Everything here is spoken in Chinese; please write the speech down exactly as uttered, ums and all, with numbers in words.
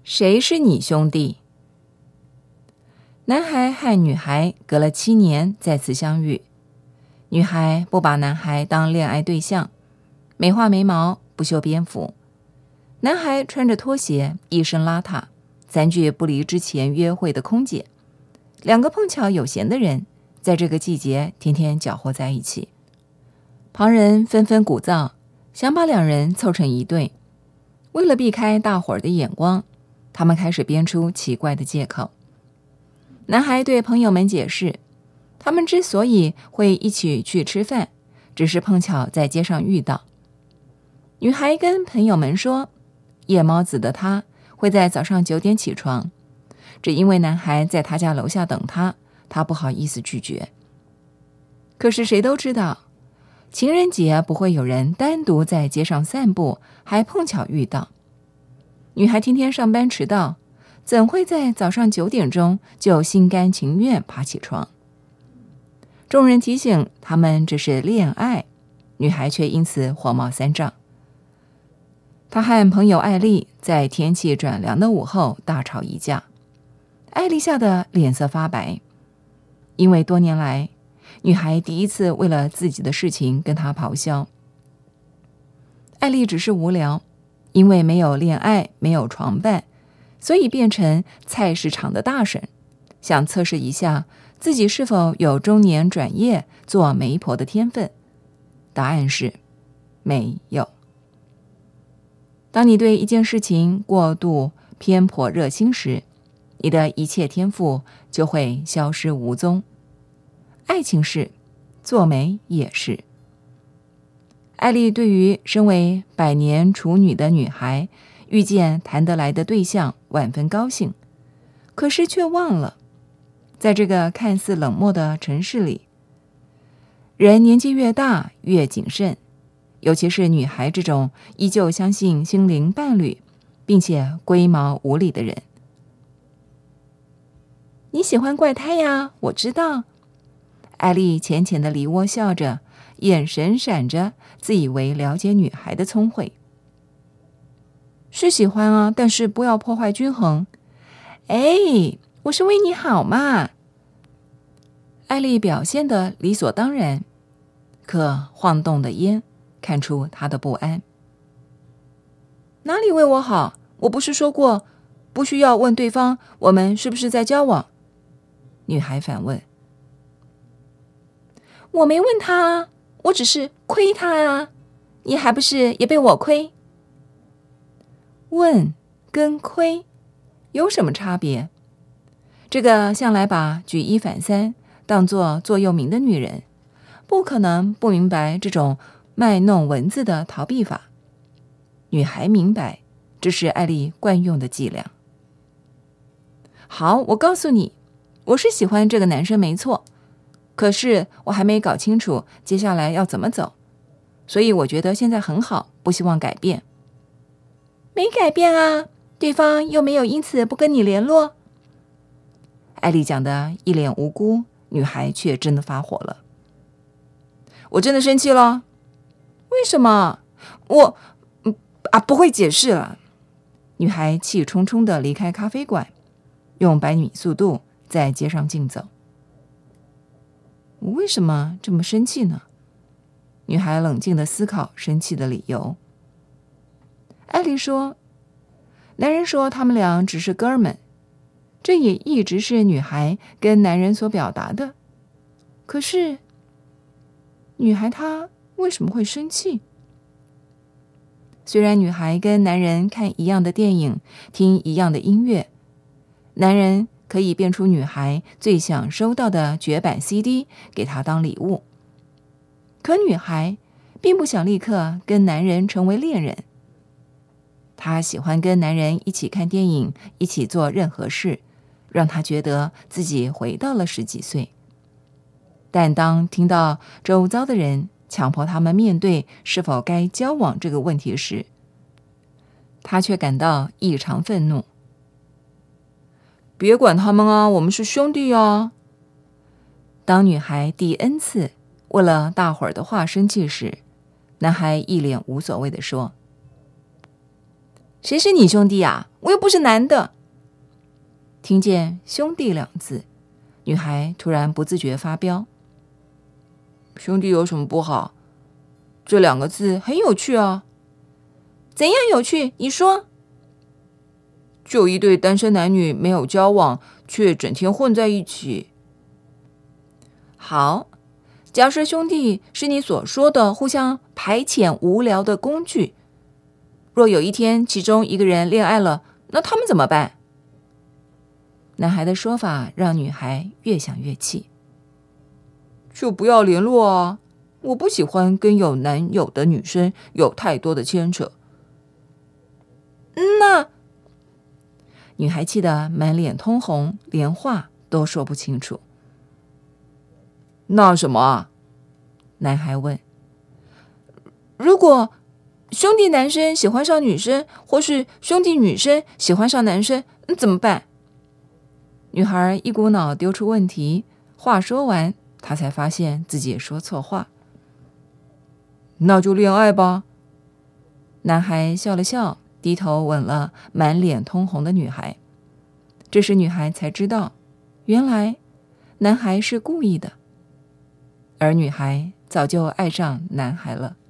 谁是你兄弟？男孩和女孩隔了七年再次相遇，女孩不把男孩当恋爱对象，没画眉毛，不修边幅。男孩穿着拖鞋，一身邋遢，三句不离之前约会的空姐。两个碰巧有闲的人，在这个季节天天搅和在一起。旁人纷纷鼓噪，想把两人凑成一对。为了避开大伙儿的眼光，他们开始编出奇怪的借口。男孩对朋友们解释，他们之所以会一起去吃饭，只是碰巧在街上遇到。女孩跟朋友们说，夜猫子的她会在早上九点起床，只因为男孩在她家楼下等她，她不好意思拒绝。可是谁都知道，情人节不会有人单独在街上散步，还碰巧遇到。女孩天天上班迟到，怎会在早上九点钟就心甘情愿爬起床？众人提醒他们这是恋爱，女孩却因此火冒三丈。她和朋友艾丽在天气转凉的午后大吵一架，艾丽吓得脸色发白，因为多年来女孩第一次为了自己的事情跟她咆哮。艾丽只是无聊，因为没有恋爱，没有床伴，所以变成菜市场的大婶，想测试一下自己是否有中年转业做媒婆的天分。答案是没有。当你对一件事情过度偏颇热心时，你的一切天赋就会消失无踪。爱情是，做媒也是。艾丽对于身为百年处女的女孩遇见谈得来的对象万分高兴，可是却忘了，在这个看似冷漠的城市里，人年纪越大越谨慎，尤其是女孩这种依旧相信心灵伴侣并且龟毛无理的人。你喜欢怪胎呀，我知道。艾丽浅浅的梨涡笑着，眼神闪着自以为了解女孩的聪慧。是喜欢啊，但是不要破坏均衡。哎，我是为你好嘛。艾丽表现得理所当然，可晃动的烟看出她的不安。哪里为我好？我不是说过不需要问对方我们是不是在交往？女孩反问。我没问他啊，我只是亏他啊，你还不是也被我亏？问跟亏有什么差别？这个向来把举一反三当作座右铭的女人，不可能不明白这种卖弄文字的逃避法。女孩明白，这是艾丽惯用的伎俩。好，我告诉你，我是喜欢这个男生没错，可是我还没搞清楚接下来要怎么走，所以我觉得现在很好，不希望改变。没改变啊，对方又没有因此不跟你联络。艾丽讲的一脸无辜，女孩却真的发火了。我真的生气了。为什么？我啊不会解释了。女孩气冲冲地离开咖啡馆，用百米速度在街上竞走。我为什么这么生气呢？女孩冷静地思考生气的理由。艾丽说，男人说他们俩只是哥们，这也一直是女孩跟男人所表达的。可是，女孩她为什么会生气？虽然女孩跟男人看一样的电影，听一样的音乐，男人可以变出女孩最想收到的绝版 C D 给她当礼物，可女孩并不想立刻跟男人成为恋人。她喜欢跟男人一起看电影，一起做任何事，让她觉得自己回到了十几岁。但当听到周遭的人强迫他们面对是否该交往这个问题时，她却感到异常愤怒。别管他们啊，我们是兄弟啊。当女孩第 N 次为了大伙儿的话生气时，男孩一脸无所谓地说， 谁是你兄弟啊？我又不是男的。听见兄弟两字，女孩突然不自觉发飙。兄弟有什么不好？这两个字很有趣啊。怎样有趣？你说。就一对单身男女没有交往，却整天混在一起。好，假设兄弟是你所说的互相排遣无聊的工具，若有一天其中一个人恋爱了，那他们怎么办？男孩的说法让女孩越想越气。就不要联络啊，我不喜欢跟有男友的女生有太多的牵扯。那女孩气得满脸通红，连话都说不清楚。那什么啊？男孩问。如果兄弟男生喜欢上女生，或是兄弟女生喜欢上男生，怎么办？女孩一股脑丢出问题，话说完，她才发现自己也说错话。那就恋爱吧。男孩笑了笑，低头吻了满脸通红的女孩。这时女孩才知道，原来男孩是故意的，而女孩早就爱上男孩了。